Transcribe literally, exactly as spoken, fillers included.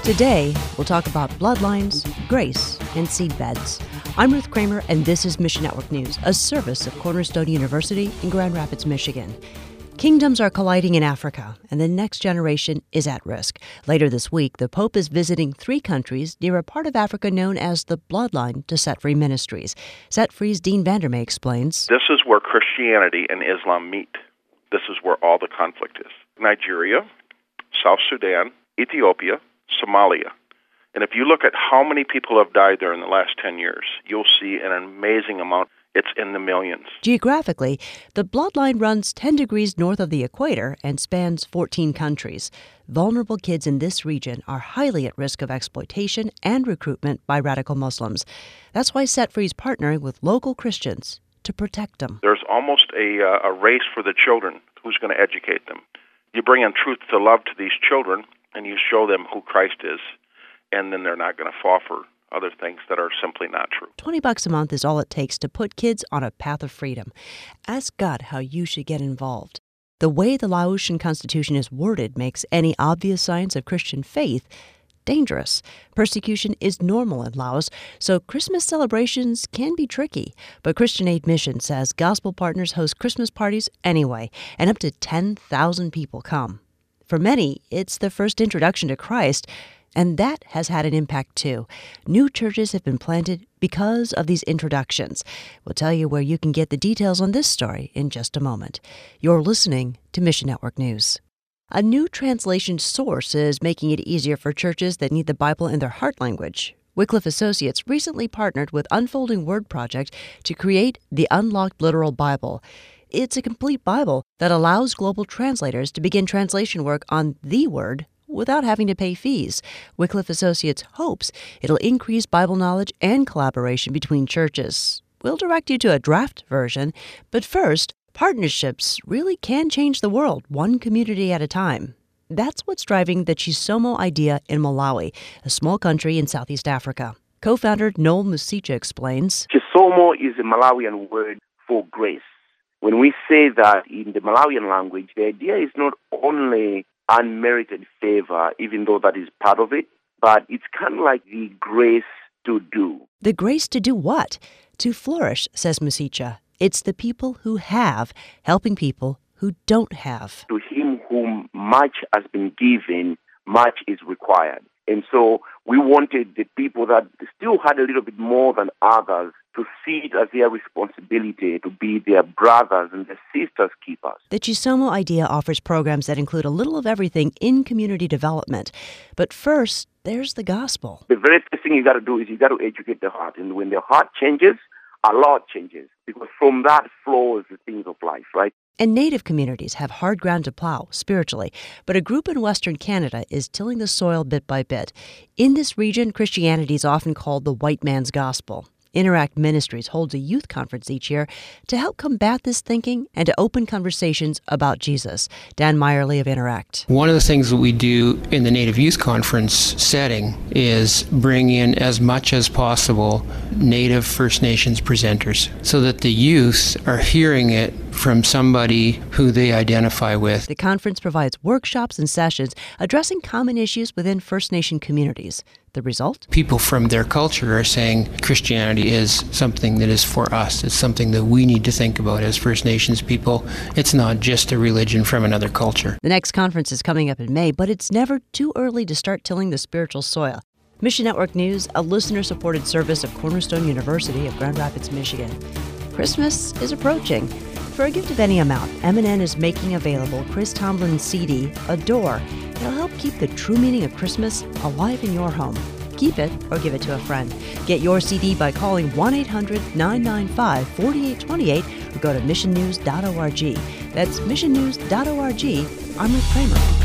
Today, we'll talk about bloodlines, grace, and seedbeds. I'm Ruth Kramer, and this is Mission Network News, a service of Cornerstone University in Grand Rapids, Michigan. Kingdoms are colliding in Africa, and the next generation is at risk. Later this week, the Pope is visiting three countries near a part of Africa known as the Bloodline to Set Free Ministries. Set Free's Dean Vandermeer explains. This is where Christianity and Islam meet. This is where all the conflict is. Nigeria, South Sudan, Ethiopia, Somalia. And if you look at how many people have died there in the last ten years, you'll see an amazing amount. It's in the millions. Geographically, the bloodline runs ten degrees north of the equator and spans fourteen countries. Vulnerable kids in this region are highly at risk of exploitation and recruitment by radical Muslims. That's why Set Free is partnering with local Christians to protect them. There's almost a, uh, a race for the children. Who's going to educate them? You bring in truth to love to these children, and you show them who Christ is, and then they're not going to fall for other things that are simply not true. twenty bucks a month is all it takes to put kids on a path of freedom. Ask God how you should get involved. The way the Laotian Constitution is worded makes any obvious signs of Christian faith dangerous. Persecution is normal in Laos, so Christmas celebrations can be tricky. But Christian Aid Mission says gospel partners host Christmas parties anyway, and up to ten thousand people come. For many, it's their first introduction to Christ, and that has had an impact too. New churches have been planted because of these introductions. We'll tell you where you can get the details on this story in just a moment. You're listening to Mission Network News. A new translation source is making it easier for churches that need the Bible in their heart language. Wycliffe Associates recently partnered with Unfolding Word Project to create the Unlocked Literal Bible. It's a complete Bible that allows global translators to begin translation work on the Word without having to pay fees. Wycliffe Associates hopes it'll increase Bible knowledge and collaboration between churches. We'll direct you to a draft version, but first, partnerships really can change the world, one community at a time. That's what's driving the Chisomo idea in Malawi, a small country in Southeast Africa. Co-founder Noel Musicha explains. Chisomo is a Malawian word for grace. When we say that in the Malawian language, the idea is not only unmerited favor, even though that is part of it, but it's kind of like the grace to do. The grace to do what? To flourish, says Musicha. It's the people who have helping people who don't have. To him whom much has been given, much is required. And so we wanted the people that still had a little bit more than others to see it as their responsibility to be their brothers and their sisters' keepers. The Chisomo idea offers programs that include a little of everything in community development. But first, there's the gospel. The very first thing you got to do is you got to educate the heart. And when the heart changes, a lot changes. Because from that flows the things of life, right? And Native communities have hard ground to plow, spiritually. But a group in Western Canada is tilling the soil bit by bit. In this region, Christianity is often called the white man's gospel. Interact Ministries holds a youth conference each year to help combat this thinking and to open conversations about Jesus. Dan Meyerly of Interact. One of the things that we do in the Native Youth Conference setting is bring in as much as possible Native First Nations presenters so that the youth are hearing it from somebody who they identify with. The conference provides workshops and sessions addressing common issues within First Nation communities. The result? People from their culture are saying Christianity is something that is for us. It's something that we need to think about as First Nations people. It's not just a religion from another culture. The next conference is coming up in May, but it's never too early to start tilling the spiritual soil. Mission Network News, a listener-supported service of Cornerstone University of Grand Rapids, Michigan. Christmas is approaching. For a gift of any amount, M and N is making available Chris Tomlin's C D, Adore. It'll help keep the true meaning of Christmas alive in your home. Keep it or give it to a friend. Get your C D by calling one eight hundred nine nine five four eight two eight or go to mission news dot org. That's mission news dot org. I'm Ruth Kramer.